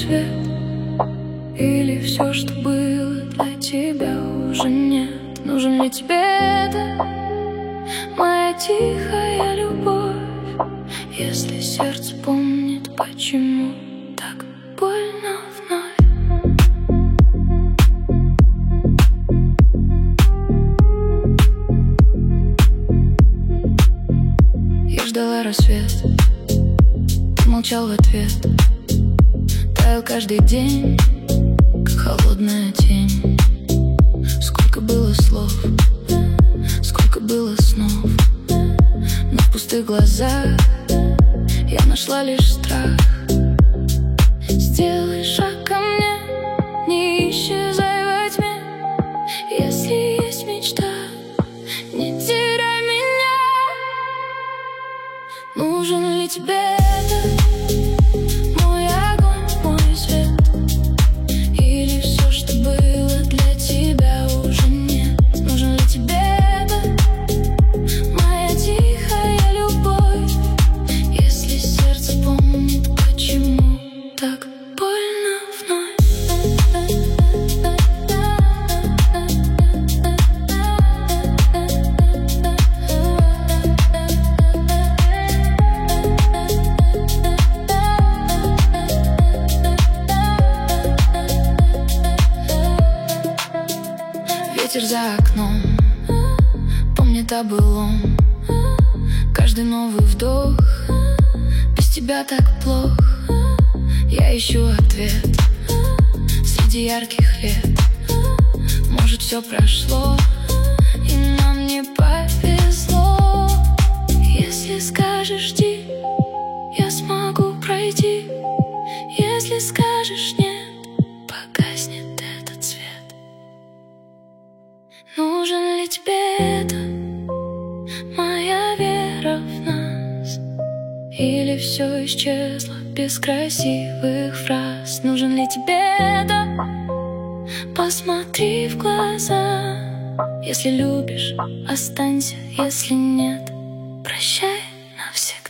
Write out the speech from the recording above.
свет? Или все, что было для тебя, уже нет? Нужен ли тебе это, моя тихая любовь? Если сердце помнит, почему так больно вновь? Я ждала рассвет, ты молчал в ответ. Таял каждый день, как холодная тень. Сколько было слов, сколько было снов, но в пустых глазах я нашла лишь страх. Сделай шаг ко мне, не исчезай во тьме. Если есть мечта, не теряй меня. Нужен ли тебе это, мой огонь, мой свет? Или все, что было для тебя, уже нет? Нужен ли тебе это, моя тихая любовь? Если сердце помнит, почему так больно вновь? Ветер за окном помнит о былом. Каждый новый вдох, без тебя так плохо. Я ищу ответ среди ярких лет. Может, все прошло, и нам не повезло. Если скажешь жди, я смогу пройти. Если скажешь нет, погаснет этот свет. Нужен ли тебе это, моя вера в нас? Или все исчезло без красивых фраз? Нужен ли тебе это? Посмотри в глаза. Если любишь, останься. Если нет, прощай навсегда.